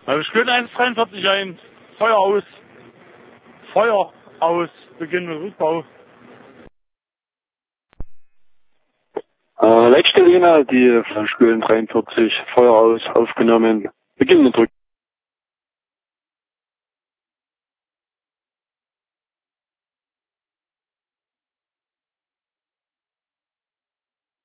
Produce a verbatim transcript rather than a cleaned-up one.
Also Stöhn eins dreiundvierzig ein. Feuer aus. Feuer aus. Beginn mit Rückbau. Äh, Leitstelle, die von Stöhn dreiundvierzig. Feuer aus. Aufgenommen. Beginn mit Rückbau.